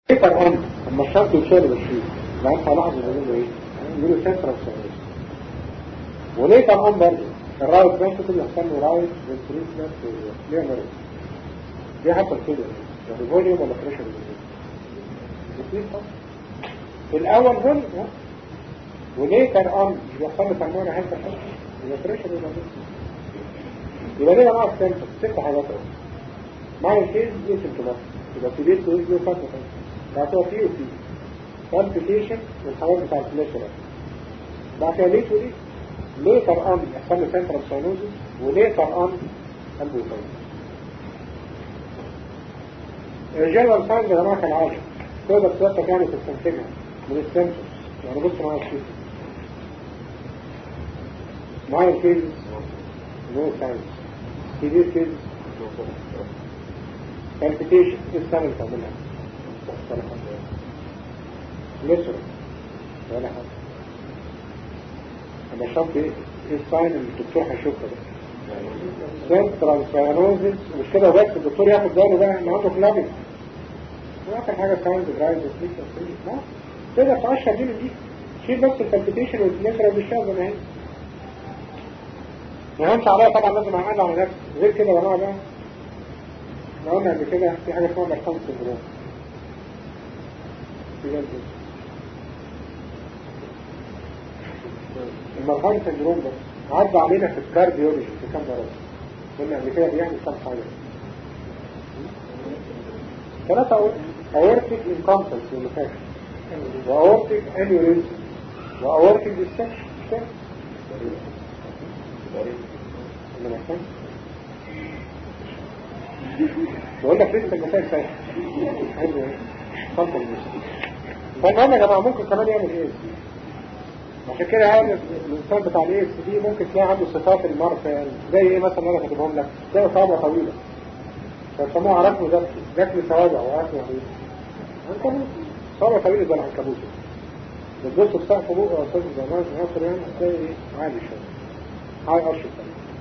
كيفر أم لما الشرط يشير بالشيء لا أنت لاحظ يقولوا إيه؟ يقولوا سنترال سيرفيس وليه طبعا برضه الرايت فنتريكل يحصل له رايت فنتريكولار ليه مرض دي حصل كده يعني فوليوم ولا بريشر في الأول فوليوم وليه كان أم مش بيحصل له تنمية حتى يبقى بريشر ولا يبقى ليه نوع سنتر ست حاجات مع الكيس دي سنتومات يبقى في بيت ويجي وفترة بعتها فيه وفيه كالبيتيشن والحوار بتاع الفلاشر بعتها ليه وليه ليه طرقان يحصل له سنترال ساينوزيس وليه طرقان قلبه يطول الجنرال ساينز يا جماعه كالعاده تقدر توثق يعني تستنتجها من السنسورز يعني بص معايا الشيء معايا الكيز نو ساينز كبير كيز كالبيتيشن ايه السنه اللي تعملها لسه ولا حاجه انا شفت ايه الساين اللي الدكتور هيشوفها ده سنترال ساينوزيس مش كده بس الدكتور ياخد باله بقى ان عنده كلابينج واخر حاجه ساينز درايف سليك لا تقدر تقشر دي من دي شيل بس الكالبيتيشن والسنترال بالشاذ زي ما هي ما همش عليها طبعا لازم اعمل على نفسي غير كده يا جماعه بقى احنا قلنا قبل كده في حاجه اسمها مرسوم سندروم المرهان سندروم ده عدى علينا في الكارديولوجي في كام مرض قلنا قبل كده بيعمل كام حاجه ثلاثه اورتيك انكمبتنس اللي فاكر واورتيك انيوريزم واورتيك ديسكشن مش كده بقول لك لسه المثال سهل عايز ايه خلط المثال فالمهم يا جماعه ممكن كمان يعمل ايه عشان كده يعني الانسان بتاع الاي اس دي ممكن تلاقي عنده صفات المرض يعني زي ايه مثلا انا كاتبهم لك زي صوابع طويله فسموها ركن ذكي صوابع وركن طويله عنكبوت صوابع طويله زي العنكبوت بتبص في سقف فوق او سقف زمان في مصر يعني هتلاقي ايه عالي شويه هاي ارش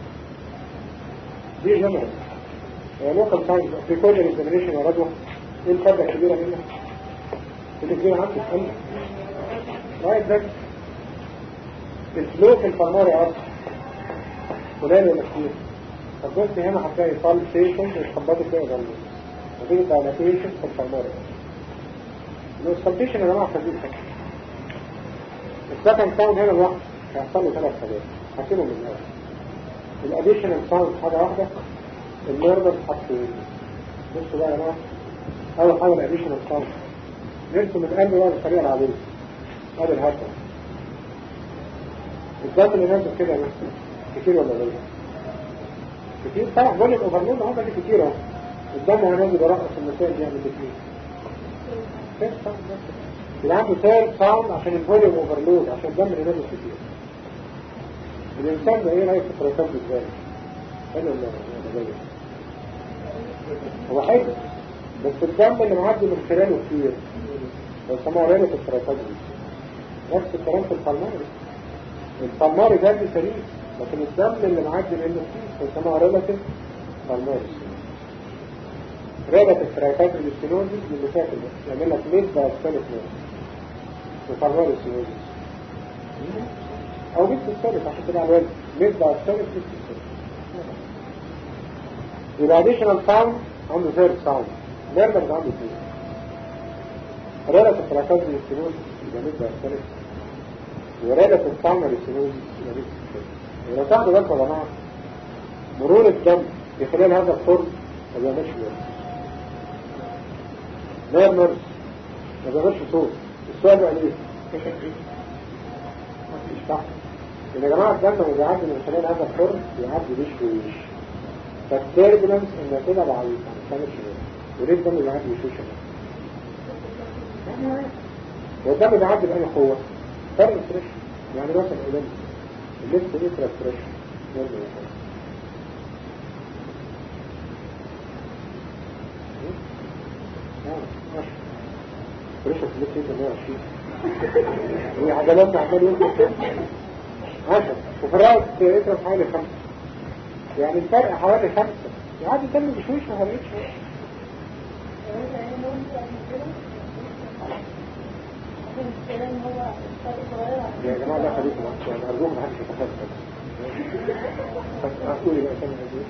دي جنرال لوكال ساينس في كل الاكزامينيشن يا رجوه ايه الفرق الكبيره منها اللي كبيره عندك قال رايت ده الفلو في الفرماري اصلا قليل ولا كتير فالجزء هنا هتلاقي بالسيشن وتخبطوا فيها ضروري ودي دايلاتيشن في الفرماري الاسفلتيشن يا جماعه خليه حاجه السكند ساوند هنا لوحده هيحصل له ثلاث حاجات هسيبهم من الاول الاديشنال ساوند حاجه واحده النيرفس حاجتين بصوا بقى يا جماعه اول حاجه الاديشنال ساوند نرسم القلب بقى بالطريقه العاديه ادي الهرطه الضغط اللي نازل كده مثلا كتير ولا قليل كتير طبعا بقول لك اوفرلود هم دي كتير اهو الدم وهو نازل يرقص المسائل دي يعمل كتير يبقى عنده سير ساوند عشان الفوليوم اوفرلود عشان الدم اللي نازل كتير الانسان ده ايه رايك في التراكم ازاي حلو ولا هو حلو بس الدم اللي معدي من خلاله كتير بيسموها ريلة التراكم نفس الكلام في الفالماري الفالماري ده سليم لكن الدم اللي معدي منه كتير بيسموها ريلاتيف فالماري ريلة التراكم الاستينوزيس اللي فاكر ده يعمل لك ميد باستاليك نوز وفالماري استينوزيس او ميد باستاليك عشان كده على الوزن ميد باستاليك ميد باستاليك يبقى additional sound عنده third sound نرمز عنده اثنين ريلة التراكم الاستينوزيس يبقى ميد باستاليك ورادة الطعم للسنوز ولو تاخدوا بالكم يا جماعه مرور الدم في خلال هذا الخرم ما بيعملش نيرمرز ما بيعملش صوت السؤال بقى ليه؟ مش صح ان يا جماعه الدم لما بيعدي من خلال هذا الخرم بيعدي بشويش فالتيربلنس ان كده ضعيفه ما بتعملش وليه الدم بيعدي بشويش والدم بيعدي بأي قوه فرق فريش يعني مثلا قدام الليفت ليترا فريش فريش في الليفت ليترا 120 هي عجلاتنا عمال ينقل 10 وفي الرأس ليترا حوالي 5 يعني الفرق حوالي 5 يعني تعمل بشويش ما هرقتش يا جماعة لا خليكم يعني أرجوهم محدش يتخصص بس أقولي بقى سنة هذه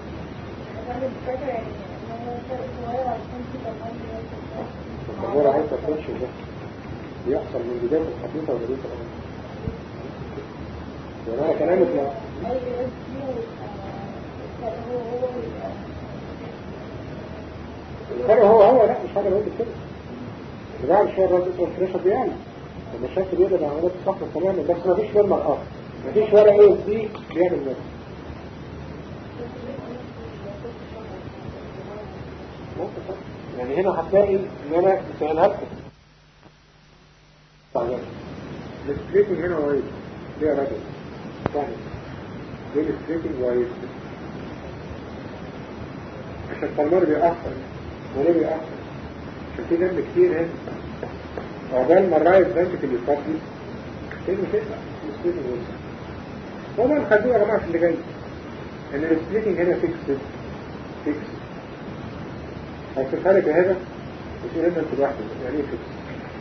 التغيير عايزة تنشي ده بيحصل من بداية الخطيطة ولا بداية الأمر يعني أنا كلامك لا الفرق هو لا مش حاجة بقول كده اللي بعد شوية الراجل يقول فريشة بيعمل لما الشخص بيقدر عمليات الصحة تماما بس مفيش مرمى آخر مفيش ولا ايه دي بيعمل مرمى يعني هنا هتلاقي ان انا مسهلها لكم طيب السبليتنج هنا وايد ليه يا راجل طيب ليه السبليتنج وايد عشان التلمار بيأثر وليه بيأثر عشان في دم كتير هنا عقبال ما الرايت بنتك اللي يفضي تاني تقلع السبليتنج وايد هو ما نخلوه يا جماعة في اللي جاي ان السبليتنج هنا فيكس هتفرق لك هذا وتقول انت لوحدك يعني ايه فيكس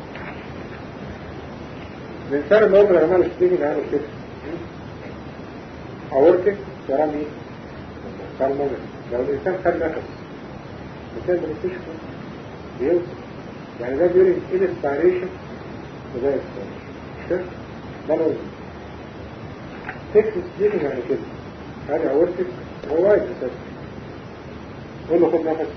الانسان اللي عمره يا جماعه السبليتنج عامل كده اوركك وراه مين؟ كارمونر لو الانسان خد نفس الانسان بنستشفى بيوصل يعني ده بيقول انسبيريشن وده اكسبيريشن مش كده؟ ده الوزن فيكس سبليتنج يعني كده هذا اوركك هو وايد اساسا قول له خد نفس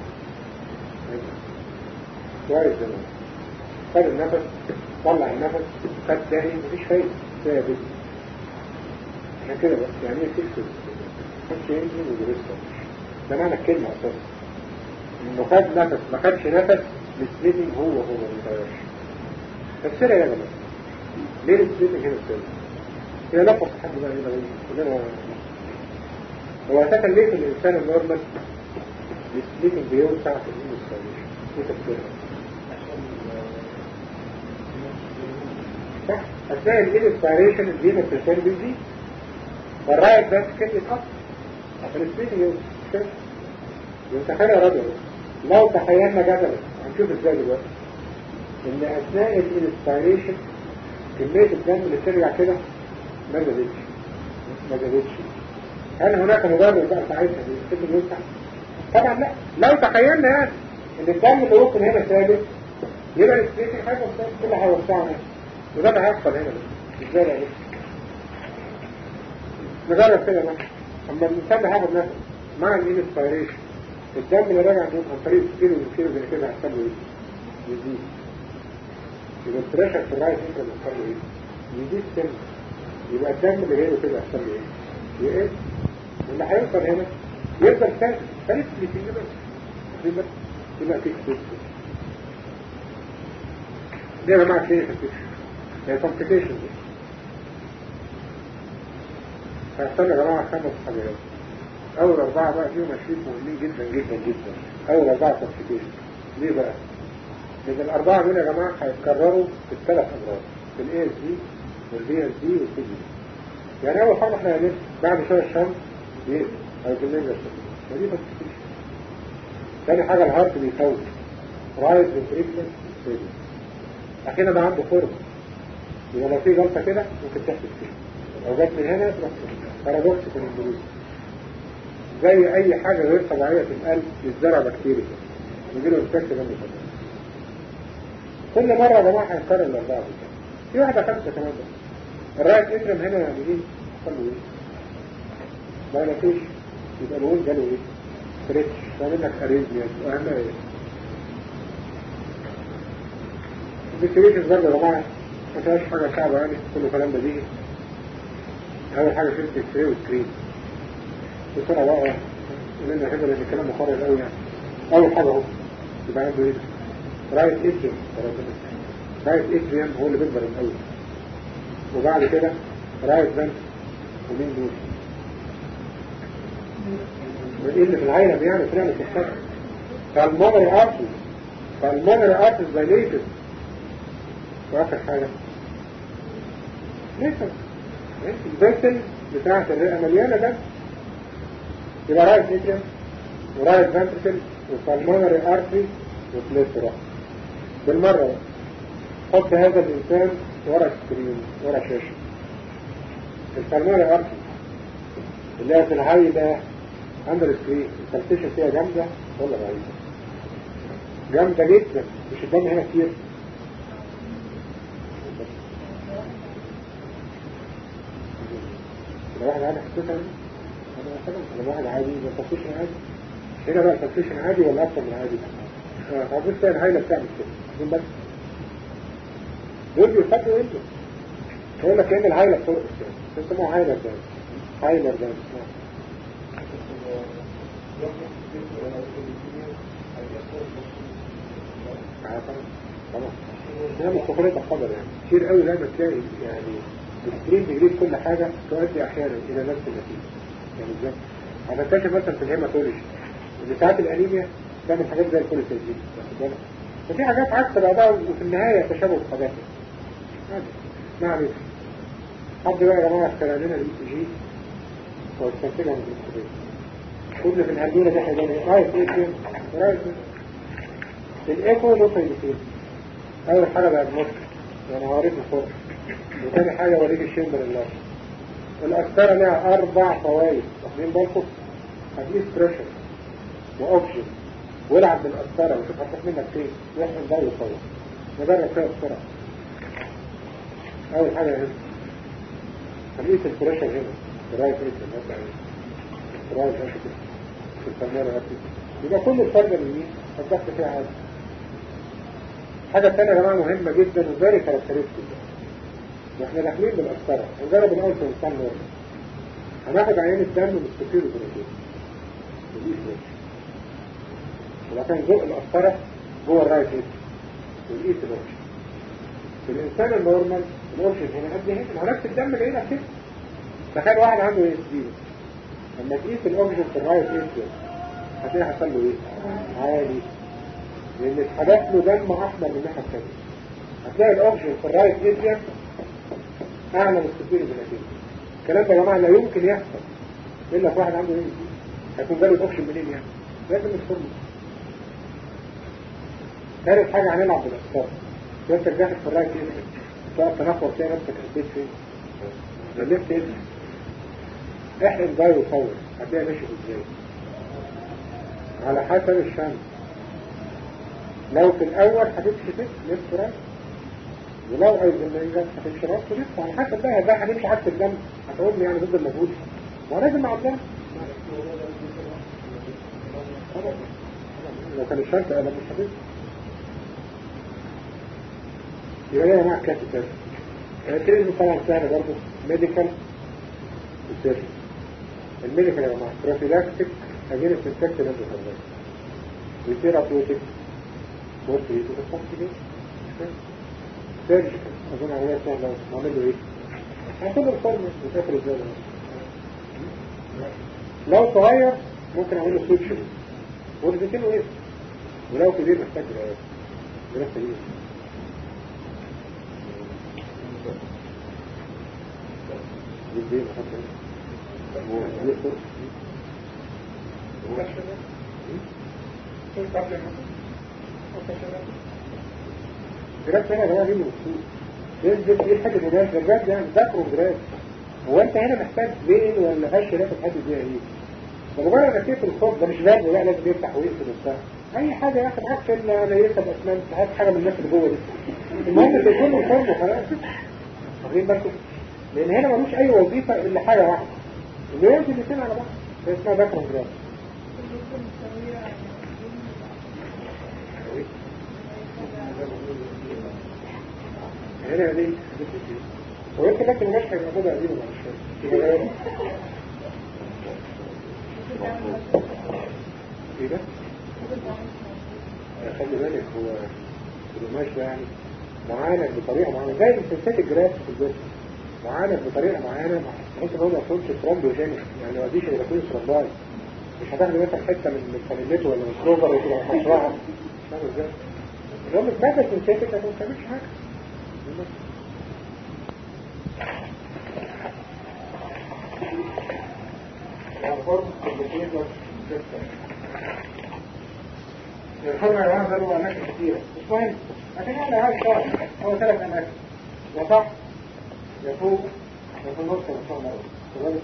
كويس زمان خد النفس طلع النفس خد تاني مفيش فايدة ثابت عشان كده بس يعني ايه فيكس خدش ينزل ودرسه ده معنى الكلمة اساسا انه خد نفس ما خدش نفس السبليتنج هو ما بيتغيرش تفسيرها يا جماعة ليه السبليتنج هنا السبب هي لفظ حد بقى هنا كلنا هو اساسا ليه في الانسان النورمال السبليتنج بيوسع في الانسبيريشن ايه تفسيرها صح هتلاقي الانسبيريشن الجينة بتشتغل بيزيد والرايت بس كان يتقص عشان السبليتنج يوسع تخيل يا راجل لو تخيلنا جدلا هنشوف ازاي دلوقتي ان اثناء الانسبيريشن كمية الدم اللي ترجع كده ما زادتش هل هناك مبرر بقى ساعتها السبليتنج يوسع؟ طبعا لا لو تخيلنا يعني ان الدم اللي وصل هنا ثابت يبقى السبليتنج حاجه كل حاجه وسعها وده اللي هيحصل هنا ازاي يعني نجرب كده بقى اما الانسان هياخد نفس مع الانسبيريشن الدم اللي راجع عن طريق كيلو زي كده هيحصل له ايه؟ يزيد يبقى البريشر في الرايت انت هيحصل له ايه؟ يزيد سنه يبقى الدم اللي جاي له كده هيحصل له ايه؟ يقل واللي هيوصل هنا يفضل ثابت ثابت سبليتنج بس يبقى فيك سبليتنج دي يا جماعه كلينيكال بيكتشر هي كومبليكيشن دي هيحصل يا جماعه 5 حاجات اول 4 بقى فيهم ماشيين مهمين جدا جدا جدا اول 4 كومبليكيشن ليه بقى؟ لان ال4 دول يا جماعه هيتكرروا في ال3 امراض في الاي اس دي والبي اس دي والسي دي يعني اول حاجه احنا هنبدا بعد شويه الشمس يقفل او بالليل ودي كومبليكيشن ثاني حاجه الهارت بيفوت رايز بالتريكمنت ستيدي اخيرا ده عنده فورم يبقى لو في جلطه كده ممكن تحصل فيه لو جت من هنا تروح بارادوكس في الانجليزي زي اي حاجه غير طبيعيه في القلب يتزرع بكتيريا يجيله انفكت جنب القلب كل مره يا جماعه هنكرر الاربعه دي في واحده 5 كمان بقى الرايت اترم هنا يعني ايه حصل له ايه؟ ما فيش يبقى الوين جاله ايه؟ ستريتش تعمل لك اريزميا واهم ايه؟ الديستريشنز برضه يا جماعه ما فيهاش حاجه صعبه يعني كله كلام بديهي اول حاجه شفت اكس وسكرين بسرعه بقى قلنا كده لان الكلام مقرر قوي يعني اول حاجه اهو يبقى عنده ايه؟ رايت اترم رايت اترم هو اللي بيكبر الاول وبعد كده رايت بنت ومين دول؟ وايه اللي في العينه بيعمل فعلا في الشكل فالمونري ارتس دايليتد واخر حاجه ليس البسل بتاعت الرئه مليانه ده يبقى رايت اتريم ورايت فنتركل وفالمونري ارتري وبليترا بالمره حط هذا الإنسان ورا سكرين ورا شاشة. الفرمولة أرضي اللي هي في الهاي ده أندر سكرين التلفيشة فيها جامدة ولا ضعيفة؟ جامدة جدا. مش الدم هنا كتير. لو واحد عادي حسيتها لو واحد عادي ده تلفيشة عادي. هنا بقى تلفيشة عادي ولا أكتر من عادي؟ عاوزين تلاقي الهايلة بتعمل كده بس دول بيفكروا انتوا يقول لك ان الهايلة بترقص يعني اسمه هايلر ده هايلر ده خلاص هي مستقرية الخبر يعني كتير قوي لما تلاقي يعني السكرين تجريب كل حاجة تؤدي احيانا الى نفس النتيجة يعني ازاي انا اكتشف مثلا في الهيماتولوجي ان ساعات الانيميا تعمل حاجات زي الكوليسترول وفي حاجات عكس بعضها وفي النهاية تشابه في حاجات ما عليك حد بقى يا جماعة اخترع لنا الإي واستنتجها من الإكسبريس كل في الهندولة دي حيدان رايت ايه فين رايت الإيكو له فايدتين أول حاجة بأجمص يعني هوريك الفرق وتاني حاجة وريك الشمبر الله الأسكارة لها 4 فوائد واخدين بالكم هتقيس بريشر وأوكسجين والعب بالأسكارة وشوف هتروح منك فين يحصل ده يصور نجرب فيها بسرعة أول حاجة هنا هنقيس البريشر هنا الرايت ريتم الرايت ريتم في التنمير الرئيسي يبقى كل الفرق اليمين هتضغط فيها عادي. حاجة تانية يا جماعة مهمة جدا وفيري كاركترستيك واحنا داخلين بالأسكارة هنجرب الأول في إنسان نورمال هناخد عينة الدم من السكير والبروتين ونقيس بريشر ولكن ذوق الأسكارة جوه الرايت ريتم ونقيس الأوكسجين. في الإنسان النورمال الأوكسجين هنا قد هنا نفس الدم اللي هنا كده. تخيل واحد عنده ايه سبيل لما تقيس الأوكسجين في الرايت ريتم هتلاقي حصل له ايه؟ عالي لأن اتحدث له دم أحمر من الناحية الثانية هتلاقي الأوكسجين في الرايت ريتم أعلى من السكير بالنتيجة. الكلام ده يا جماعة لا يمكن يحصل إلا في واحد عنده ايه هيكون جاله الأوكسجين منين يعني؟ لازم الفورمة. ثالث حاجة هنلعب بالأسكار وانت داخل في الرايت ريتم تقعد تنخور تلاقي نفسك البيت فين؟ الليفت ايه؟ احرم ده وصور هتلاقي ماشي ازاي؟ على حسب الشمس. لو في الأول هتمشي فين؟ ليفت رايت ولو عايز الميزان هتمشي رايت وليفت على حسب بقى ده هنمشي عكس الدم هتقول لي يعني ضد المجهول ولازم مع الدم لو كان الشمس أنا مش هتمشي يبقى يا جماعة كاتب ده التريزم طبعا سهل برضه ميديكال وسيرجن. الميديكال يا جماعة بروفيلاكتيك أجينست انفكتد اندوكاردايتس وثيرابيوتيك وتريتمنت كونتينيوس. سيرجن أظن عملية سهلة نعمل له إيه؟ هناخد الفورمة وتاخد إزاي لو صغير ممكن أعمل له سوتشر ورزتين وإيه؟ ولو كبير محتاج رعاية دراسة إيه؟ يدين حتى ويقصر جراد هنا ده ليه مبسوط ينزل ايه حاجة جراد جراد يعني ذاكره جراد هو انت هنا محتاج بين ولا هش لا تتحدد بيها ايه ده مجرد انك تقفل الصوت ده مش جراد لا لازم يفتح ويقفل وبتاع اي حاجة يا اخي معاك سنة انا يركب اسنان هات حاجة من الناس اللي جوه دي المهم تكون الفرن خلاص واخدين بالكم لان هنا ملوش اي وظيفة الا حاجة واحدة اللي يمكن الاثنين على بعض اسمها ذاكره جراد. هنا دي ويمكن لكن مش هيبقى قديمة مع الشيء ايه ده؟ خلي بالك هو القماش ده يعني معاند بطريقة معينة زي السلسات الجراس في الجسم معاند بطريقة معينة ممكن هو ما يكونش ترومبوجينيك يعني ما يوديش إلى كل ترومباي مش هتاخد مثلا حتة من فانيلته ولا من كروفر وتبقى محصراها فاهم ازاي؟ لو مش مادة سنسيتك ما تعملش حاجة الفورمة يا جماعة له أماكن كتيرة مش مهم، لكن يعني هذا الشرط هو 3 أماكن، يا تحت يا فوق يا في النص يا في النص.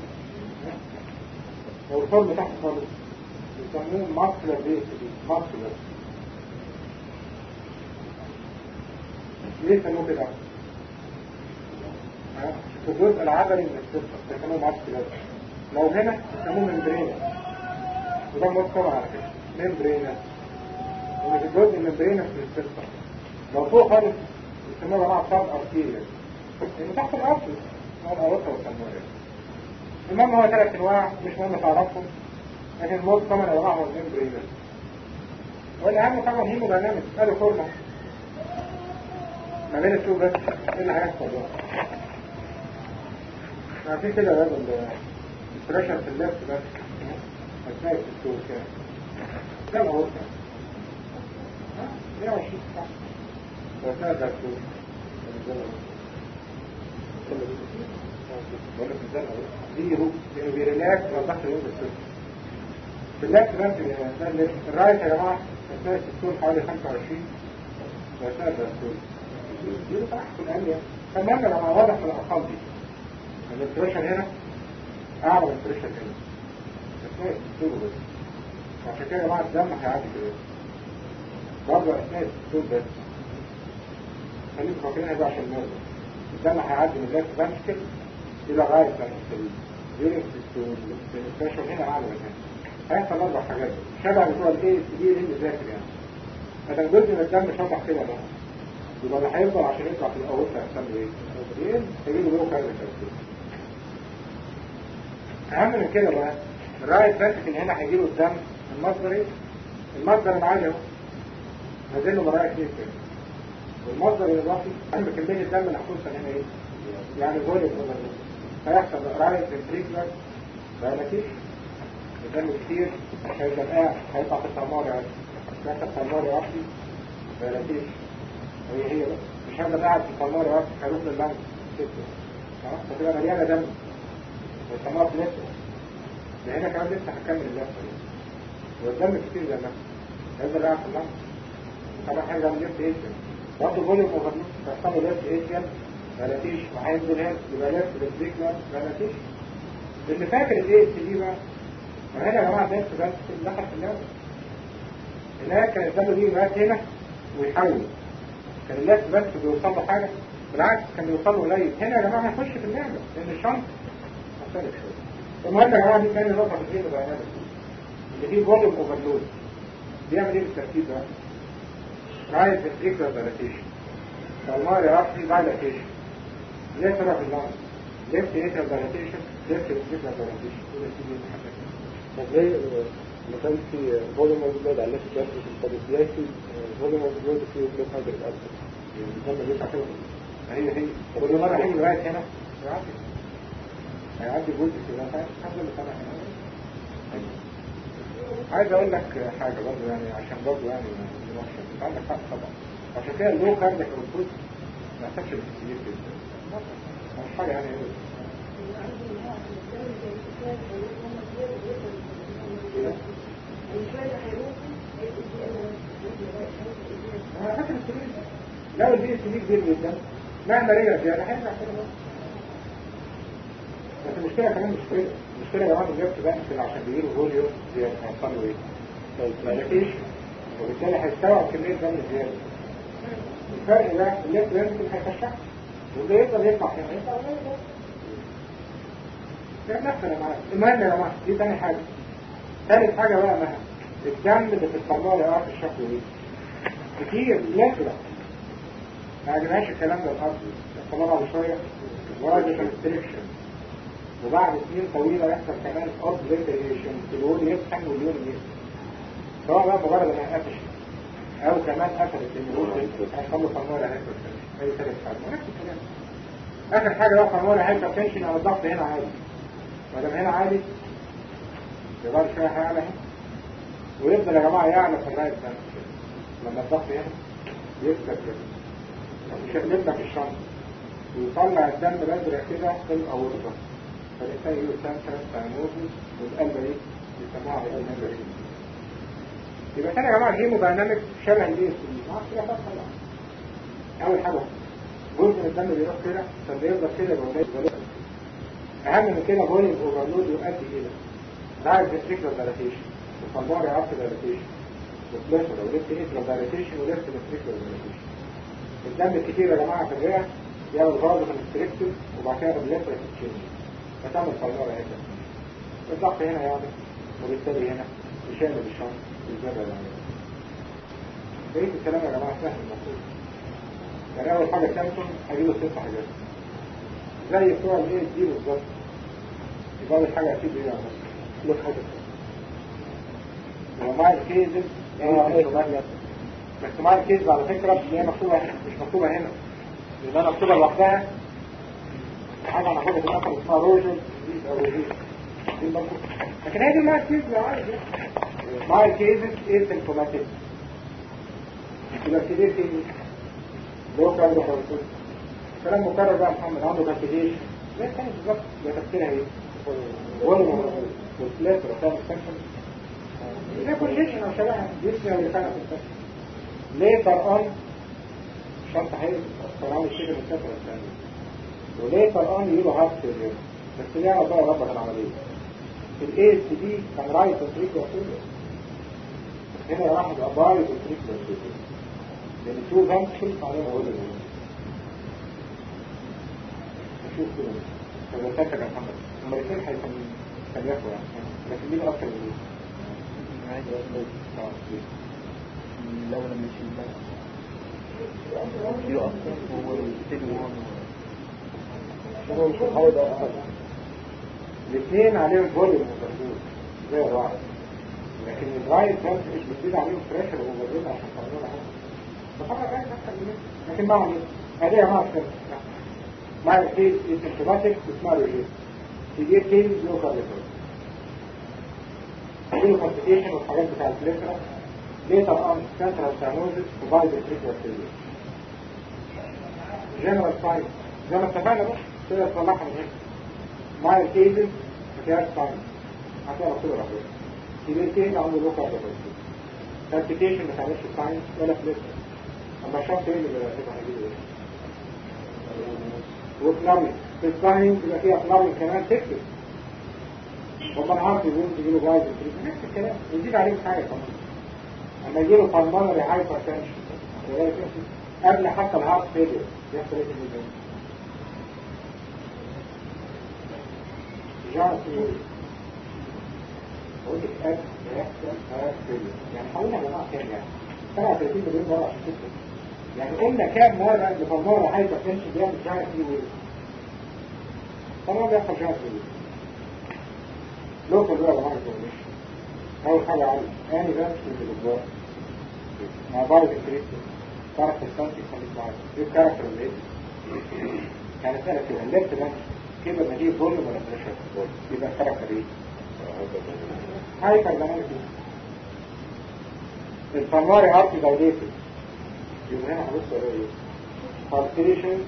لو الفورم تحت خالص يسموه ماسكولار بيس دي، ماسكولار. ليه سموه كده؟ في الجزء العضلي من السيستم يسموه ماسكولار. لو هنا يسموه ممبرينا، وده مذكر على فكرة ممبرينا، ومن الجزء الممبرينا في السيستم. لو فوق خالص يسموه جماعة صاب أرتيريا، يعني تحت الأرض هو الأوسط والسموية. المهم هو 3 أنواع مش مهم تعرفهم، لكن الموت طبعا يا جماعة هو الممبرينا. والأهم طبعا هيموداينامكس، قالوا فورمة ما بين السوق بس ايه اللي هيحصل بقى؟ عارفين كده يا راجل البريشر في اللفت بس هتلاقي في السوق كده ده الأورطة 120 صح وهتلاقي ده السوق ولا في الزرع دي هو بيريلاكس لو دخل يوم السوق في اللفت بس الرايت يا جماعة هتلاقي في السوق حوالي 25 وهتلاقي ده السوق دي صح في الأقل يعني. فالمهم لما واضح من الأرقام دي ان البريشر هنا اعلى من البريشر هنا اثناء السلول بس، وعشان كده يا جماعه الدم هيعدي كده برضه اثناء السلول بس. خليكم فاكرين هيبقى عشان المرضى الدم هيعدي من الليفت فانتريكل الى رايت فانتريكل ديورنج السلول، البريشر هنا اعلى من هنا. هيحصل 4 حاجات شبه بتوع الايه الكبير اللي ذاكر يعني. هذا جزء من الدم شبه كده بقى، يبقى اللي هيفضل عشان يطلع في الاول هيحصل له ايه؟ هيجيله له كارد كده. اهم من كده بقى الرايت فانتريكل هنا هيجيله الدم المصدر ايه؟ المصدر العالي اهو نازل له مرايح كتير كده، والمصدر الاضافي كميه الدم اللي هتوصل هنا ايه؟ يعني فوليوم اوفرلود. هيحصل رايت فانتريكولار دايلاتيشن، الدم كتير مش هيبقى قاعد هيطلع في الترماري عادي، هيحصل ترماري عقلي دايلاتيشن هي بقى مش هيبقى قاعد في الترماري عقلي هيروح لللنج كده خلاص فتبقى مليانه دم ويسموها بلاسما. هنا كمان لسه هكمل اللفه دي والدم كتير زي ما هيفضل قاعد في اللنج. طبعا حاجه من لفت ايشن برضه فوليوم اوفرلود هيحصل له لفت ايشن دايلاتيشن وهينزل هنا يبقى لفت فانتريكولار دايلاتيشن. اللي فاكر الايه اس دي بقى هنا يا جماعه لفت بس دخل في اللفت هناك كان الدم دي لغايه هنا ويحول، كان اللفت بس بيوصل له حاجه بالعكس كان بيوصل له قليل. هنا يا جماعه هيخش في اللعبه لان الشنط مختلف شويه. المهم يا جماعه دي تاني نقطه في الفيديو بقى اللي فيه فوليوم اوفرلود بيعمل ايه بالترتيب ده؟ رايت فنتريكولار دايلاتيشن، بالماري ارتري دايلاتيشن، ليفت في اللنج، ليفت اتريال دايلاتيشن، ليفت فنتريكولار دايلاتيشن. كل دي طب ليه ما كانش في فوليوم اوفرلود على الليفت فانتريكل؟ طب ازاي في فوليوم اوفرلود في ليفت هايدريك ارتري؟ الدم بيطلع كده هي كل مره هيجي لغايه هنا هيعدي جزء كده الحمد لله طبعا. عايز اقول لك حاجه برضه يعني عشان برضه يعني انت عندك حق طبعا. عشان كده اللو كارديك اوتبوت ما يحتاجش كتير جدا مش حاجه يعني انا فاكر السبيل لو البي اس دي كبير جدا مهما رجع زياده هيرجع كده. بس المشكلة كمان مش كده، المشكلة يا جماعة الجبت بقى عشان بيجيله فوليو زيادة هيحصل له ايه؟ مالكيش وبالتالي هيستوعب كمية دم زيادة. الفرق ده الليفت يمكن هيخشع وده يفضل يطلع هنا يطلع هنا ده نفس يا جماعة. المهم يا جماعة دي تاني حاجة. ثالث حاجة بقى مهما الدم اللي في الطمار يقع في الشكل ايه؟ كتير يفرق ما عجبهاش الكلام ده الأرض الطمار على شوية وراجع الستريكشن وبعد سنين طويلة يحصل كمان أرض ليتريشن اليون يسحن واليون يسحن سواء بقى مجرد انها قفشت أو كمان قفلت اليون هيحصل له قنوة هايبرتنشن أي ثالث حاجة نفس الكلام. آخر حاجة بقى قنوة هايبرتنشن أو الضغط هنا عالي ما دام هنا عالي يبقى شوية هيعلى هنا ويفضل يا جماعة يعلى في الرايت فانتريكل لما الضغط هنا يثبت كده مش هيقلب لك الشنط ويطلع الدم الأزرق كده في الأورطة فالإنسان يقول سانسرس ساينوزيس والقلب ايه؟ يسموها هايبرتنشن. يبقى ثاني يا جماعه الهيموداينامكس شبه الايه ما اعرفش ايه طبعا. اول حاجه جزء من الدم بيروح كده فبيفضل كده جوه. اهم من كده فوليوم اوفرلود يؤدي الى دايركت فينتريكولار دايلاتيشن وفالماري ارتري دايلاتيشن وبليفرا وليفت اتريال دايلاتيشن وليفت فينتريكولار دايلاتيشن. الدم الكتير يا جماعه في الرئه يعمل فازو كونستريكتيف وبعد كده بليفرا تتشينج فتعمل فالماري هنا الضغط هنا يعني وبالتالي هنا يشامل الشنط الزرع العملية. بقيت الكلام يا جماعه سهل المفروض. يعني اول حاجه سامسون هجيبه 6 حاجات زي بتوع الايه دي بالظبط. يبقى اول حاجه اكيد ايه لك حاجه لو معايا الكيزل بس معايا الكيزل على فكره هي مكتوبه مش مكتوبه هنا يبقى انا مكتوبه لوحدها حاجه هناخدها في الاخر اسمها روجر دي او روجر دي برضه لكن هي دي معايا الكيزل عادي معايا الكيزل ايه سيمبتوماتيك يبقى كده في لو عنده خالص كلام مكرر بقى محمد عنده كالكيديشن زي الثاني بالظبط ده تفسيرها ايه ولا والثلاث رسائل السكشن ده كونجيشن او شبهها جسمي او لسانه في السكشن ليتر اون شرط حقيقي فرعون الشيء من السكشن الثاني وليتر اون يجيله هارت سيرجري بس ليه بقى ربط العمليه الاي اس دي كان رايت وتريكو هنا راح يبقى بايظ وتريكو لان تو فانكشن عليها اول شوف كده فده فاكر يا محمد هما الاثنين هيكون يعني لكن مين اكتر من ايه عادي لو لما يشيل بقى يقف هو يستلم هو مش محاول اكتر الاثنين عليهم فوليوم مظبوط زي بعض لكن الرايت فانكشن مش بتزيد عليهم بريشر ومظبوط عشان تعملوا حاجه بطبعا رايت اكتر من ايه لكن ما عليه ادي يا جماعه مع الكيس السيمتوماتيك اسمها روجين تجيب كيس لوكال ريفرنس دي الكونستيشن والحاجات بتاع البليفرا ليتر اون سنترال سانوزس وبعد التريكوال سيريس جنرال ساين زي ما اتفقنا بقى كده تصلحها من هنا مع الكيس ما فيهاش ساين هتلاقي مكتوبه رقم تجيب كيس عنده لوكال ريفرنس كونستيشن ما تعملش ساين ولا بليفرا اما الشخص ايه اللي بيرتبها هيجيب ايه وفلامي في الساين يبقى فيها فلامي كمان تكتب وما عارف يقول تجيله جايز نفس الكلام يزيد عليه حاجه كمان اما يجيله بالمونري هايبرتنشن قبل حتى الهارت فيلير يحصل ايه في الجسم جارس قلت لك يحصل هارت فيلير يعني حاولنا يا جماعه كام يعني 37 مليون مره عشان تكتب يعني قلنا كام مرة بالمرة هايبر تنشن بيعمل جارة فيه طبعا بيحصل جارة فيه لوكال بقى معاك مش أول حاجة عالي أني بقى مش في الجوار مع بعض الكريستو تعرف تستنشي خليك معاك دي الكاركتر اللي ايه يعني سألة كده الليفت ده كده نجيب فوليوم ولا بريشر يبقى الكاركتر ايه هايبر زمان كده الفماري ارتي دايليتد يبقى هنا هنبص على ايه هارتيشن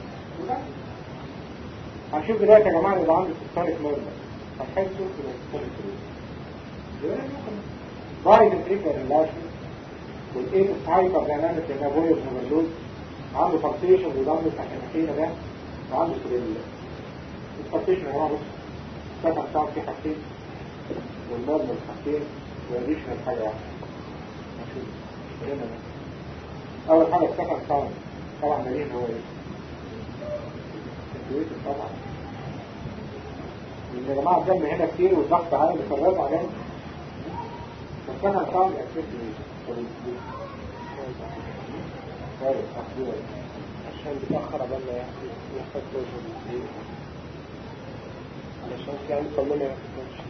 هنشوف دلوقتي يا جماعه اللي عنده سيستوليك نورمال هتحسوا في السيستوليك نورمال بايد الفكره الريلاشن والايه هايبر دايناميك انابويد اوفرلود عنده هارتيشن وعنده سكنتين ده وعنده سريل الهارتيشن يا جماعه بص سكن بتاعه فيه حاجتين والنورمال حاجتين والاديشنال حاجه واحده هنشوف هنا اول حاجه السكن ساوند طبعا دليل هو ايه الكويت طبعا لان يا جماعه الدم هنا كتير والضغط عالي بيفرغوا عليهم السكن ساوند اكتيف عشان بتاخر قبل ما يحصل توجه علشان يعني طمنا يا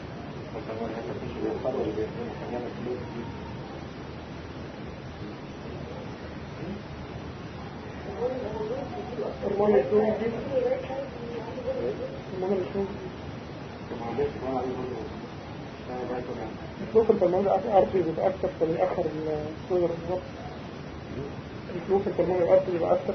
الفلوس البرمجة أرضي بيبقى أكثر فبيأخر الصدر بالضبط الفلوس البرمجة أرضي بيبقى أكثر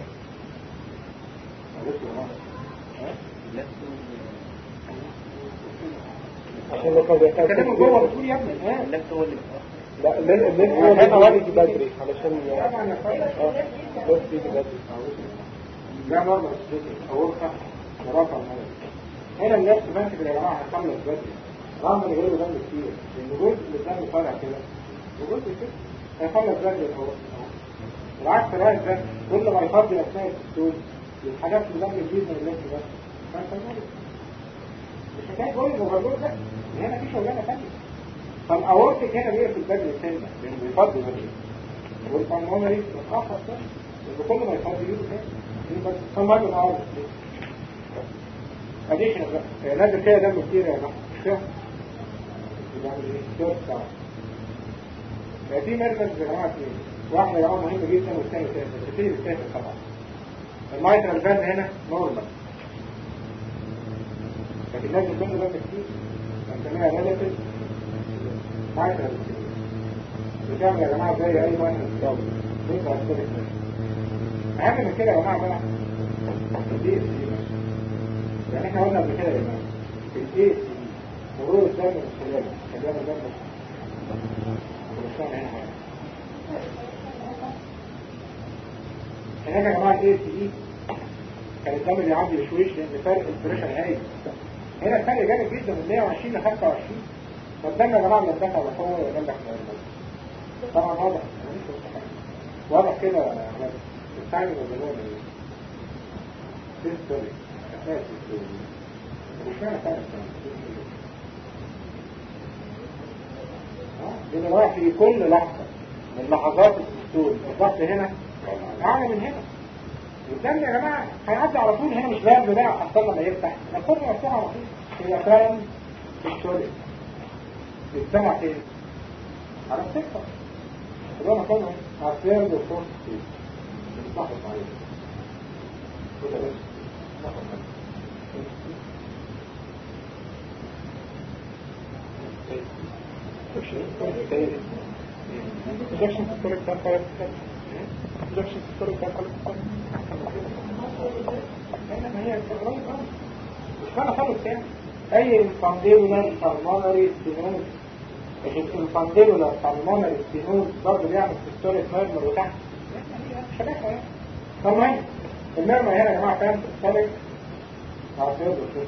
عشان لو كان بيحتاج كلمة جوه بتقول يا ابني اللفت هو اللي لا الناس هو اللي يجي بدري علشان بس يجي بدري ده نورمال سبيسيس اورطة ورقم هنا الناس ماسك يا جماعة هتخلص بدري رغم ان غيره دم كتير لان جزء من الدم طالع كده وجزء كده هيخلص بدري الاورطة بالعكس الراس ده كل ما يفضي اثناء السيستول الحاجات اللي دم جديد من الناس بس فانت مش حكاية جوي مغلوط ده هنا في شغلانة ثانية فالاورتك هنا بيقفل بدري السنة لانه بيفضي بدري والبلمونري متأخر ده لأن كل ما يفضي يجيبه تاني بس ثم هذا العرض اديشن نازل كده دم كتير يا جماعة مش كده؟ يبقى ايه؟ ساعة في مركز يا جماعة اثنين واحدة يا جماعة مهمة جدا والثاني تاني بس كتير الثاني طبعا المايترال فان هنا نورمال لكن لازم كل ده كتير نسميها ريلاتيف مايترال بتعمل يا جماعة زي اي واحد الضوء بيبقى هستوريك اهم من كده يا جماعة بقى كتير يعني احنا قلنا قبل كده يا جماعة الايه مرور الدم من الخلايا خلايا الدم ورسام هنا هناك يا جماعة الايه دي كان الدم بيعدي بشويش لان فرق البريشر هايل هنا الفرق جامد جدا من 120 ل 25 فالدم يا جماعة بيتدفع بقوة ويرجع طبعا واضح واضح كده على التايم والبلون سيستولي اثناء السيستولي مش معنى تايم دلوقتي في كل لحظة من لحظات السيستولي الضغط هنا أعلى من هنا والدم يا جماعة هيعدي على طول هنا مش لازم بقى حتى لما يفتح الخط مفتوح على طول هي فاهم سيستولي السمع فين؟ على السكة يبقى مكانه عصير والفورس فيه نحط عليه وده بس نحط injection systolic temporal injection systolic temporal هي مش معنى خالص يعني اي infundibular pulmonary stenosis الانفانديبولا بالمونري ستينوز برضه بيعمل سيستوليك ميرمر وتحت شبكه يعني طبعا الميرمر هنا يا جماعه كان سيستوليك عصير وشوش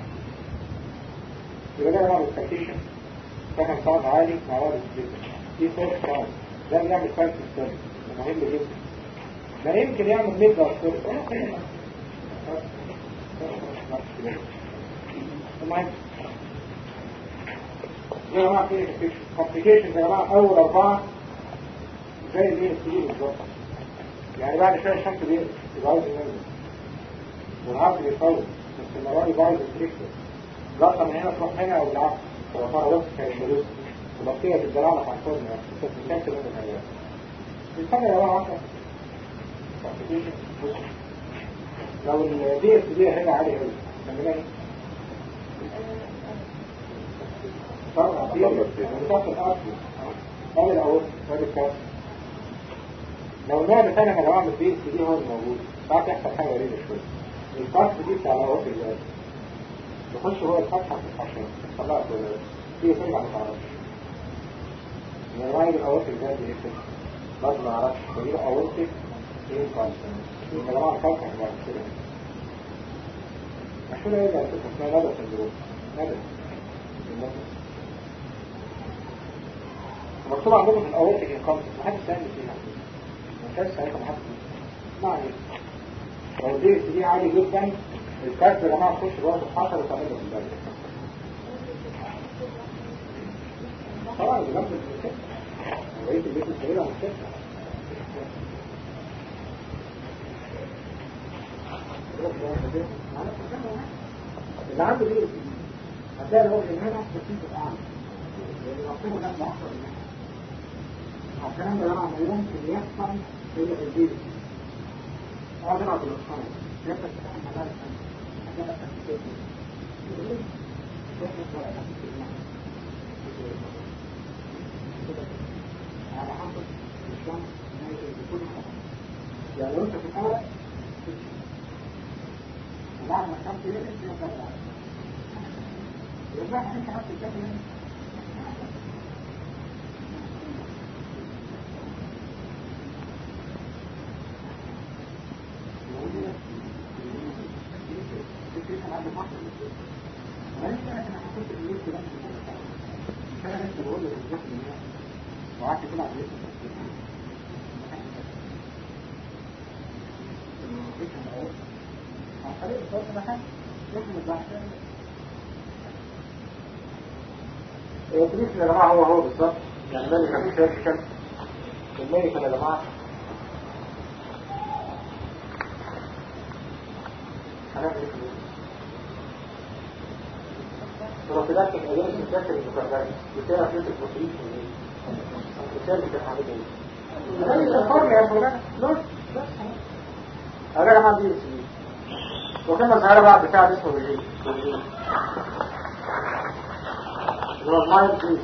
يبقى ده نوع الكاتيشن سكن صعب عالي مع وارد سبيكر دي فورس صعب ده بيعمل فايت سيستوليك مهم جدا ده يمكن يعمل ميد عصير المهم يا جماعة فيه complications يا جماعة أول 4 زي اللي السبيل بالظبط يعني بعد شوية الشمس بيقل يبقى عاوز ينزل والعرض بيطول بس المرة دي بعض التريكتور لقطة من هنا تروح هنا أو بالعكس تبقى فيها وسط كالشلوس وبطيئة الدراعة على الفرن بس مش كانت تبقى الحياة الفرق يا جماعة واحدة complications لو الدي اس دي هنا عالية أوي نعملها ايه؟ طبعا دي بالظبط الأصل قال الأول قال الكاس لو النوع بتاعنا يا جماعة الدي اس دي هو الموجود ساعات يحصل حاجة غريبة شوية الكاس دي بتاع الأول الجاي يخش هو الفتحة في الحشرة طلعت دي ترجع ما تعرفش من الواحد الأول الجاي دي يكتب برضه ما اعرفش بجيب أولتك ايه كالسن يا جماعة الفتحة بعد كده مشهورة ايه بقى اسمها ندى سندروم ندى مكتوب عندكم في الأول في الكونسبت محدش سألني فيها مش سألكم محدش ما عليك لو دي عالي جدا الكارت يا جماعة تخش جوه الحشرة وتعمله في البلد طبعا اللي جنب الكتب وقيت البيت الصغيرة عن الكتب اللي عنده دي هتلاقي الوقت هنا بسيط الأعلى يعني الأطفال كانت مؤخر الكلام ده طبعا ممكن يحصل في الجيل قادرة بالإصحاب يبقى تتعامل على الأسفل على حسب الإسلام بكل حاجة يعني وانت في الأول وبعد ما كانت يلقى يبقى يبقى انت حتى الكلام واحدة أنا لسه أنا حسيت إن لسه ده أنا لسه بقول له الجسم ده وقعدت كده على لسه عن طريق الصوت مثلا لازم البحث الكليس يا جماعة هو بالظبط يعني مالك مفيش هيك شمس المالك يا جماعة هنعمل ايه بروفيلاكتيك اجنس الكسر المكررة بتاع فلوس البروتين الكسر اللي كان عامل ايه ده مش الفرق يا فلان لوش بس اهو يا جماعة دي السبيل وكما ظهر بعض بتاع اسمه بالجيل هو المايل كليس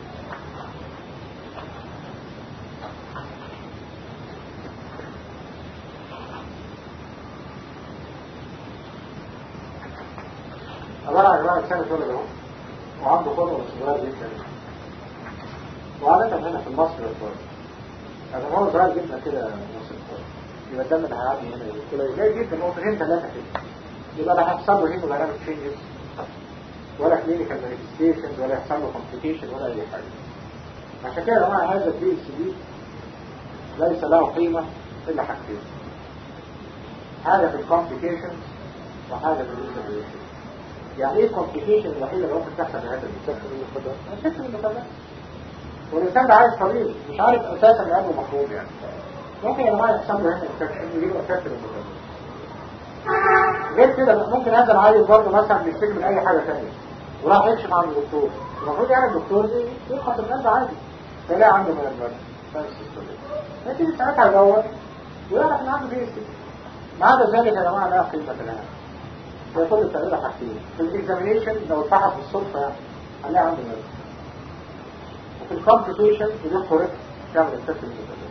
عبارة عن جماعة إنسان اتولد اهو وعنده قدرة صغيرة جدا وعادة هنا في مصر اتولد يعني هو صغير جدا كده مصر اتولد يبقى الدم اللي هيعدي هنا قليل جدا نقطتين ثلاثة كده يبقى لا هيحصل له هيمودايناميك تشينجز ولا كلينيكال مانيفستيشنز ولا يحصل له كومبليكيشن ولا أي حاجة عشان كده يا جماعة هذا الدي اس دي ليس له قيمة إلا حاجتين حاجة في الكومبليكيشنز وحاجة في الانترفيوشن يعني ايه الكومبليكيشن الوحيدة اللي ممكن تحصل في هذا الشكل المخدرات والإنسان ده عايز طبيب مش عارف أساسا لأنه مفروض يعني ممكن يا جماعة يحصل له هنا انفكشن يجيله افكت المخدرات غير كده ممكن هذا العايز برضه مثلا بيشتكي من أي حاجة ثانية وراح يكشف عند الدكتور المفروض يعني الدكتور دي يفحص القلب عادي فلاقي عنده من البرد لكن ساعتها يدور ويعرف ان عنده بي اس ما عدا ذلك يا جماعة لا قيمة لها ده كل التغيير حاجتين في الاكزامينيشن لو اتفحص بالصدفة يعني هنلاقي عنده مرض وفي الكومبليكيشن يدور كوريكت يعمل التست المتابعة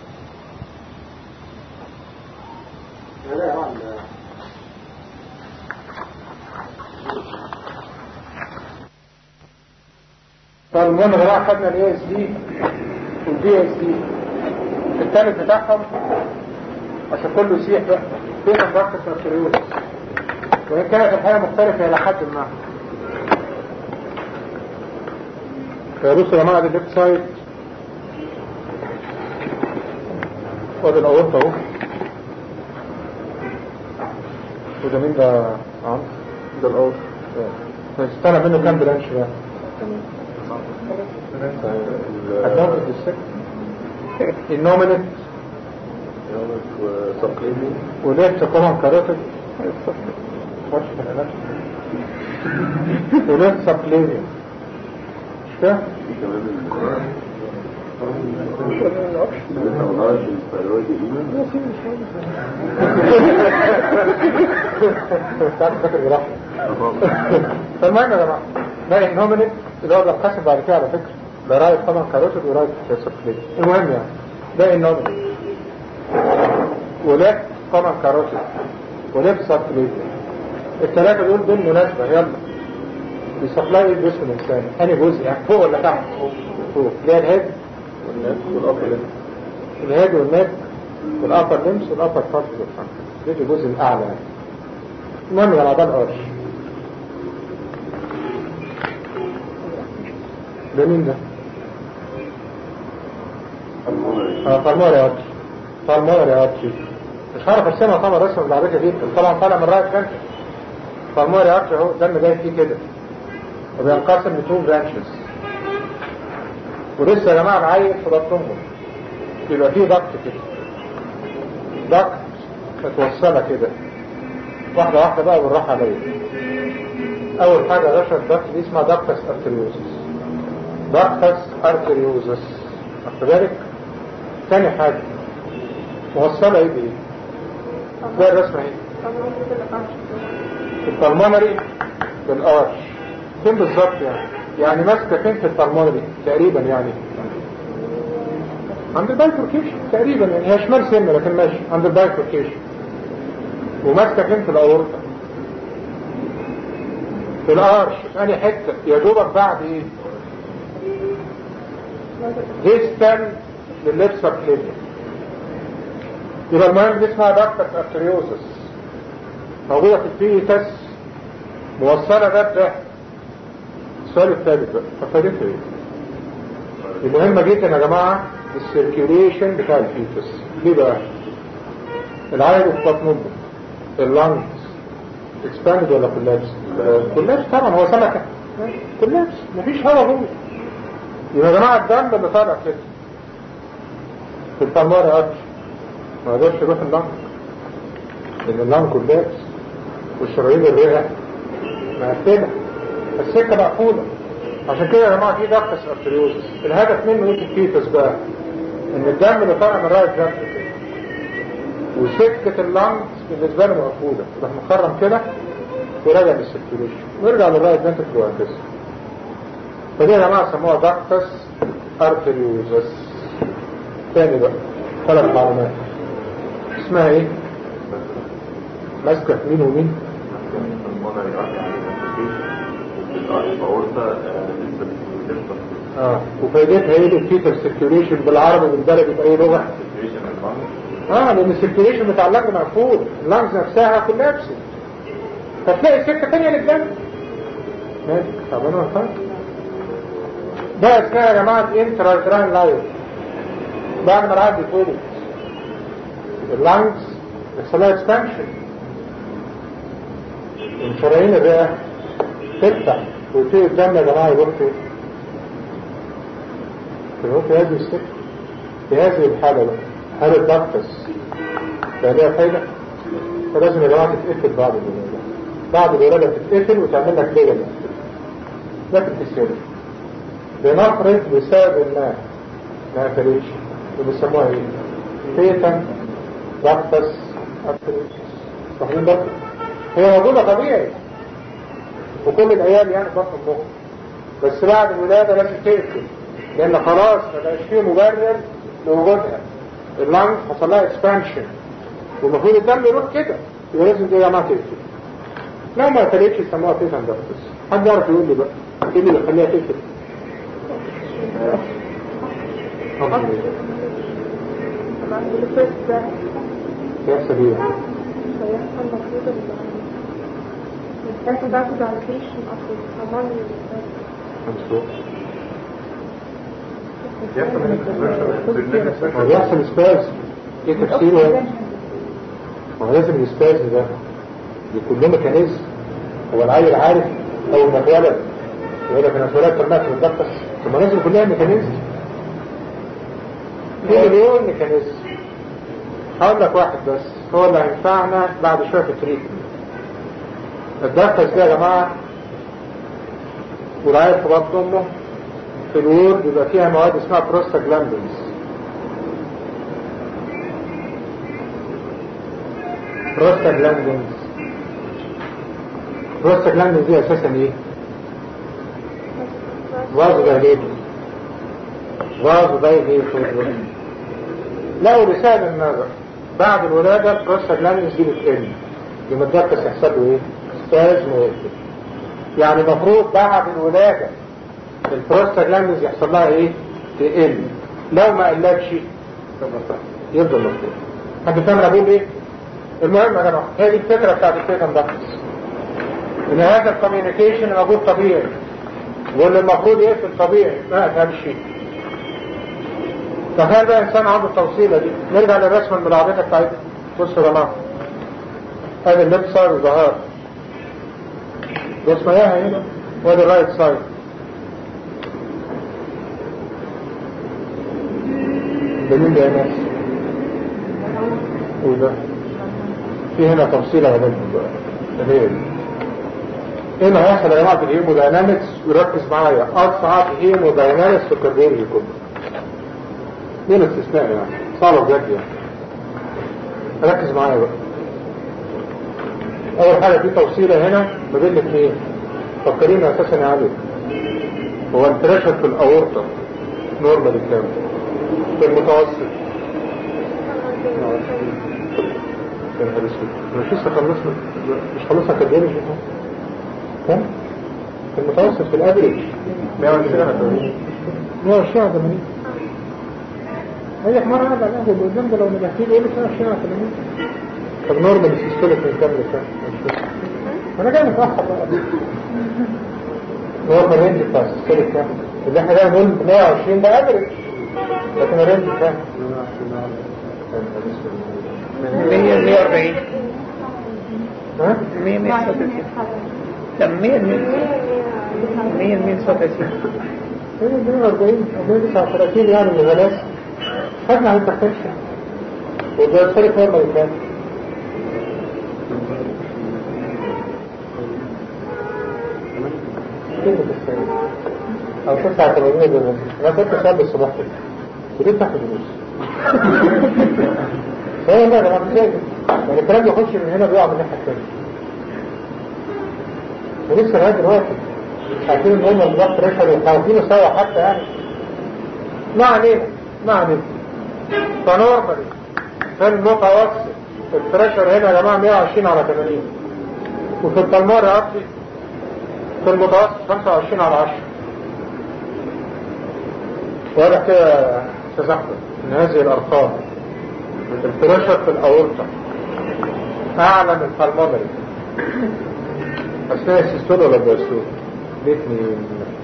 ده يا جماعة فالمهم يا جماعة خدنا الاي اس دي والبي اس دي الثالث بتاعهم عشان كله يسيح بقى فين الضغط التركيوز وإن كانت الحالة مختلفة إلى حد ما فيبصوا يا جماعة الليفت سايد وادي الأورطة اهو وده مين ده عم ده الأورطة طلع منه كام برانش بقى هتنوم في السكت النومينت وسقليمي وليفت كومن كاروتيد وليفت سقليمي مش كده؟ فالمهم يا جماعة ده النومينت اللي هو بينقسم بعد كده على فكرة ده رايت طبعا كاروتيد ورايت سقليمي المهم يعني ده النومينت وليفت طبعا كاروتيد وليفت سقليمي الثلاثة دول مناسبة يلا بيسبلاي الجسم الإنساني أنهي جزء يعني فوق ولا تحت؟ فوق اللي هي الهيد والأبر لمس الهيد والنك والأبر لمس والأبر فارت ده الجزء الأعلى يعني المهم يا ده القرش ده مين ده؟ فالمور يا وطي فالمور يا وطي مش عارف ارسمها طبعا رسمة بالعربية دي طبعا طالع من رايت كانت فالمور يا وطي اهو دم جاي فيه كده وبينقسم لتو برانشز ولسه يا جماعة معايا في بطنهم يبقى فيه ضغط كده ضغط متوصلة كده واحدة واحدة بقى بالراحة عليا اول حاجة رشة الضغط دي اسمها ضغطس ارتريوزس ضغطس ارتريوزس واخد بالك تاني حاجة موصلة ايه بايه زي الرسمة ايه في البلمونري بالارش فين بالظبط يعني ماسكة فين في البلمونري تقريبا يعني عند البايفوركيشن تقريبا يعني هي شمال سنة لكن ماشي عند البايفوركيشن وماسكة فين في الاورطة في الارش يعني حتة يا دوبك بعد ايه ديستال للليفت سبكليفيان يبقى المهم دي اسمها ضغطة ارتريوزس موجودة في البيتس موصلة ده السؤال الثالث بقى ففادته ايه؟ المهمة جدا يا جماعة السيركيوليشن بتاع الفيتس. ليه بقى؟ العيل في بطن امه اللانجز اكسباند ولا كولابس؟ كولابس طبعا، هو سمكة كولابس مفيش هوا جوه. يبقى يا جماعة الدم اللي طالع كده في الفمار ارش ما يقدرش يروح اللانج لان اللانج كولابس والشرايين الرئة مقفلة السكة مقفولة. عشان كده يا جماعة دي دكتس ارتريوزس. الهدف منه ايه في الفيتس بقى؟ ان الدم اللي طالع من الرايت فنتريكل وسكة اللانج بالنسبة له مقفولة يروح مخرم كده وراجع للسيركيوليشن ويرجع للرايت فنتريكل وهكذا. فدي يا جماعة سموها دكتس ارتريوزس. تاني بقى 3 معلومات. اسمها ايه؟ ماسكة مين ومين؟ وفايدتها ايه للفيتال سيركيوليشن بالعربي بالبلدي باي لغة؟ لان السيركيوليشن بتاع اللنج مقفول، اللنجز نفسها كولابس فتلاقي سكة تانية للدم. ماشي تعبانة ولا حاجة؟ ده اسمها يا جماعة الانترالتران لايف. بعد ما العيل بيتولد اللنجز يحصل لها اكسبانشن وشرايين الرئة تفتح ويبتدي الدم يا جماعة يروح فين؟ يروح في هذه السكة. في هذه الحالة بقى هل الدكتس بقى ليها فايدة؟ فلازم يا جماعة تتقفل بعد الولادة. بعد الولادة تتقفل وتعمل لك ليلة ده في الفسيولوجي. بنفرض بسبب ما قفلتش وبيسموها ايه؟ فيتن دكتس ارتريوزس. فاهمين ده؟ هي موجودة طبيعي وكل العيال يعني بطن امهم، بس بعد الولادة لازم تقفل لان خلاص ما بقاش فيه مبرر لوجودها. اللنج حصل لها اكسبانشن والمفروض الدم يروح كده، يبقى لازم دي يا جماعة تقفل. لو ما قفلتش يسموها فيتن دكتس. حد يعرف يقول لي بقى ايه اللي بيخليها تقفل؟ يحصل ايه؟ فيحصل مفروض الداتا باخد على البيشن أصل الصمام يحصل سباز. ايه تفسيره؟ ما هو لازم السباز ده يكون له ميكانيزم. هو العيل عارف اول ما اتولد يقول لك انا اتولدت طلعت من الدكتس، ثم لازم يكون لها ميكانيزم. في مليون ميكانيزم. هقول لك واحد بس هو اللي هينفعنا بعد شويه في التريتمنت. الدكتس ده يا جماعه والعيل في بطن امه في الورد يبقى فيها مواد اسمها بروستاجلاندينز. بروستاجلاندينز دي اساسا ايه؟ فازو دايليتور. لقوا لسبب النظر بعد الولادة البروستاجلاندينز دي بتقل لما الدكتس يحصل له ايه؟ سبازم ويقفل. يعني المفروض بعد الولادة البروستاجلاندينز يحصل لها ايه؟ تقل. لو ما قلتش يفضل مفتوح. حد فاهم انا بقول ايه؟ المهم يا جماعه هي دي الفكره بتاعت الفيتن دكتس، ان هذا الكوميونيكيشن موجود طبيعي واللي المفروض يقفل طبيعي ما افهمش شيء. تخيل بقى انسان عنده التوصيله دي. نرجع للرسمه الملعبكه بتاعتنا. بصوا يا جماعه ادي الليفت سايد وظهر بص معايا هنا وادي الرايت سايد. ده مين ده يا ناس؟ وده في هنا تفصيلة غالبا بقى. ايه اللي هيحصل يا جماعة في الهيموداينامكس؟ وركز معايا اصعب هيموداينامكس في الكارديولوجي كله. ليه الاستثناء يعني؟ صعبة بجد يعني. ركز معايا بقى. اول حاجة في توصيلة هنا ما بين الاثنين. فكرين اساسا يا علي هو البريشر في الاورطة نورمال كام؟ في المتوسط مش لسه خلصنا مش خلصنا كارديولوجي كم؟ في المتوسط في الافريج 120 80. هي مرة قاعد على القهوة اللي قدام ده لو نجحتيه يقول لي 120 80. طب نورمال السيستوليك من كام لكام؟ انا جاي متأخر بقى. هو في الرينج بتاع السيستوليك كام؟ اللي احنا جاي نقول 120 ده افريج، لكن الرينج كام؟ 140 ها؟ 139 لا 139 140 139 يعني من غلاس خدنا عن التخشن وده الفرق هو اللي كان او 89 بالنسبة انا كنت شاب الصباح كده ودي تحت الدروس فهي لا ده ما بتزاجه يعني الكلام يخش من هنا بيقع من الناحية الثانية ولسه لغاية دلوقتي عارفين ان هم الضغط ريشر وخاوفينه سوا حتى يعني ما علينا فنورمالي في المتوسط البريشر هنا يا جماعة 120 على 80 وفي البلمار يا أخي في المتوسط 25 على 10 واضح كده استاذ احمد ان هذه الارقام البريشر في الاورطة اعلى من البلمونري اثناء السيستول ولا الدايستول الاثنين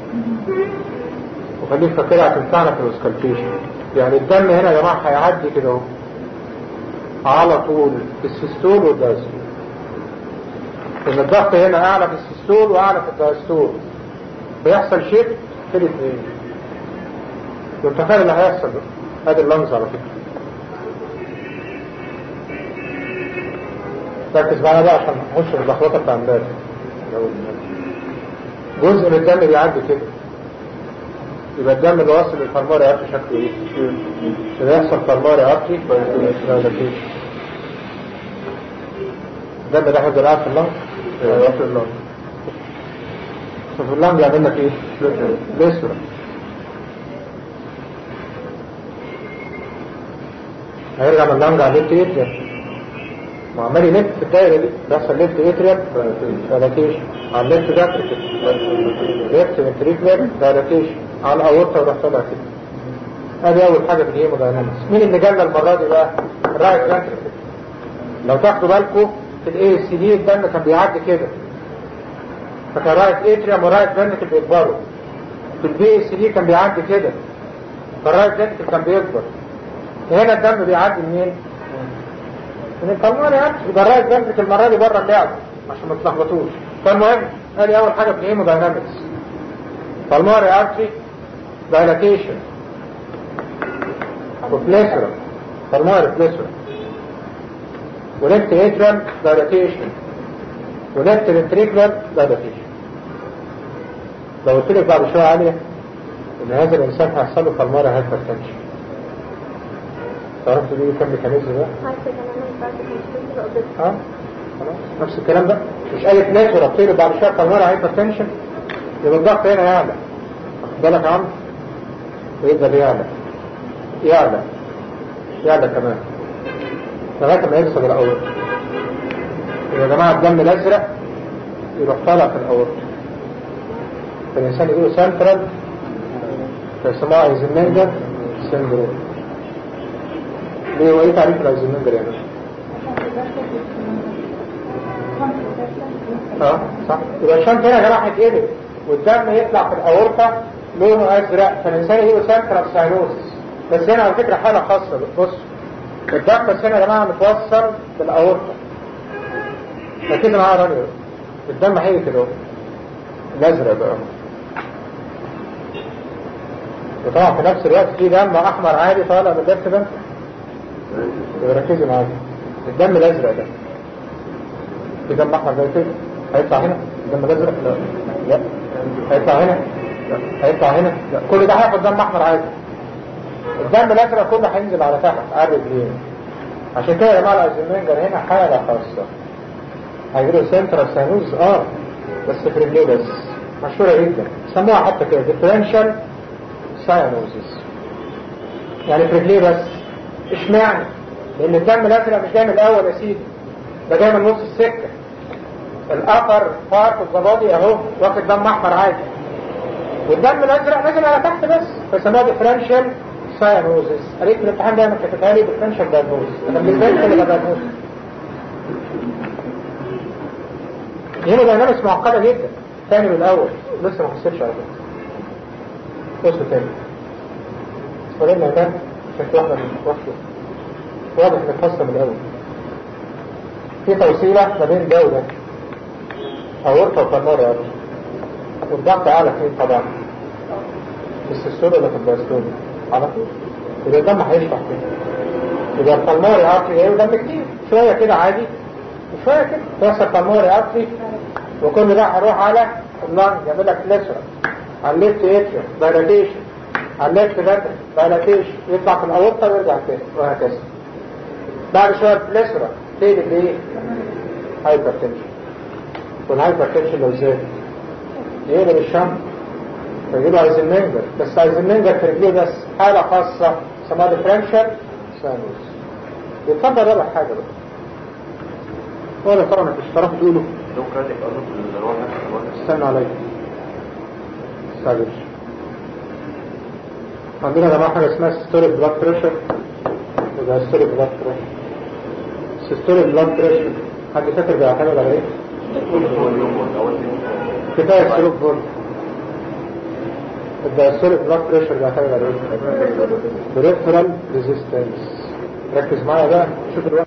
وخليك فاكرها هتنفعنا في الاسكالبيشن يعني الدم هنا يا جماعه هيعدي كده اهو على طول في السيستول والدايستول ان الضغط هنا اعلى في السيستول واعلى في الدايستول بيحصل شيفت في الاثنين والتخيل اللي هيحصل بقى ادي اللمز على فكره ركز معايا بقى عشان نخش في اللخبطه بتاع امبارح جزء من الدم بيعدي كده يبقى الدم اللي واصل للفرماري ارتري شكله ايه؟ اللي يحصل فرماري ارتري الدم ده احنا بنلعب في اللنج في اللنج ففي اللنج يعمل لك ايه؟ بيسرع هيرجع من اللنج على الليفت اتريال وعمال يلف في الدايره دي بيحصل ليفت اتريال دايلاتيشن على الليفت فاتريكل ليفت فنتريكولار دايلاتيشن على الاورطه وراح طالع كده. ادي اول حاجه في الهيموداينامكس. مين اللي جالنا المره دي بقى؟ الرايت فنتريكل. لو تاخدوا بالكم في الاي سي دي الدم كان بيعدي كده فكان رايت اتريوم ورايت فنتريكل بيكبروا. في البي سي دي كان بيعدي كده فالرايت فنتريكل كان بيكبر. هنا الدم بيعدي منين؟ من البلمونري ارتري. يبقى الرايت فنتريكل المره دي بره اللعبه عشان ما تلخبطوش. فالمهم ادي اول حاجه في الهيموداينامكس pulmonary artery dilatation وبليسرا pulmonary plethora وليفت atrial dilatation وليفت ventricular dilatation. لو قلت لك بعد شويه عاليه ان هذا الانسان هيحصل له pulmonary hypertension تعرفوا دي كم ميكانيزم ده؟ خلاص نفس الكلام ده مش اي بليسرا بتصير بعد شويه pulmonary hypertension يبقى الضغط هنا يعلى واخد بالك يا عم ويبدأ يعلى كمان لغاية ما يوصل الأورطة. يا جماعة الدم الأزرق يروح طالع في الأورطة فالإنسان يقول سنترال فيسموها ايزنمنجر سندروم. ليه هو ايه تعريف الايزنمنجر يعني؟ صح يبقى الشنط هنا يا جماعة هيتقلب والدم يطلع في الأورطة لونه أزرق فالإنسان يقول سنترال ساينوسيس. بس هنا على فكرة حالة خاصة بص الدم بس هنا يا جماعة متوصل بالأورطة ركزوا معايا رانيو الدم هيجي كده الأزرق بقى وطبعا في نفس الوقت في دم أحمر عادي طالع من اللفت ده ركزوا معايا الدم الأزرق ده في دم أحمر زي كده هيطلع هنا الدم الأزرق لا هيطلع هنا لا هيطلع هنا لا كل ده هياخد دم أحمر عادي. الدم الأزرق كله هينزل على تحت على الرجلين. عشان كده يا جماعة الايزنمنجر هنا حالة خاصة هيجيله سنترال ساينوز بس في رجليه بس مشهورة جدا سموها حتى كده ديفرنشال ساينوزيس يعني في رجليه بس. اشمعنى؟ لأن الدم الأزرق مش جاي من الأول يا سيدي ده جاي من نص السكة الأبر بارت الضباطي أهو واخد دم أحمر عادي والدم الأزرق نازل على تحت بس فسموها ديفرنشال ساينوزيس. قريت في الامتحان دايما كتبتها لي ديفرنشال دايجنوزيس. انا بالنسبه لي كده دايجنوزيس هيموداينامكس معقدة جدا. تاني من الأول لسه ما حسيتش على كده. بص تاني قلنا ده شكل واحدة من واضح ان الخاصة من الأول. في توصيلة ما بين ده وده أورطة وفالماري أرضي، والضغط أعلى فين طبعا السيستول ولا في الدايستول على طول. يبقى الدم هيشرح كده، يبقى الفالماري أرضي ايه ودم كتير شوية كده عادي وشوية كده توصل فالماري أرضي، وكل ده هروح على اللانج يعمل لك ليسرا على الليفت اتريوم دايلاتيشن، على الليفت فاتريوم دايلاتيشن، يطلع في الأورطة ويرجع تاني وهكذا. بعد شوية ليسرا تقلب ايه؟ هايبر تنشن. والهايبر تنشن لو زاد يقلب الشمس فيجيله ايزنمنجر، بس ايزنمنجر في رجليه بس حالة خاصة اسمها ديفرنشال ساينوس. يتفضل رابع حاجة بقى. ولا طبعا مش تعرفوا تقولوا لو كان يقرب الروح نفسه استنى عليا استعجلش. عندنا يا جماعة حاجة اسمها سيستوليك بلاد بريشر وده سيستوليك بلاد بريشر. سيستوليك بلاد بريشر حد فاكر بيعتمد على ايه؟ كفاية السلوك بول. الدايستوليك بلاد بريشر بيعتمد على ايه؟ بريفرال ريزيستنس. ركز معايا بقى شوف الوقت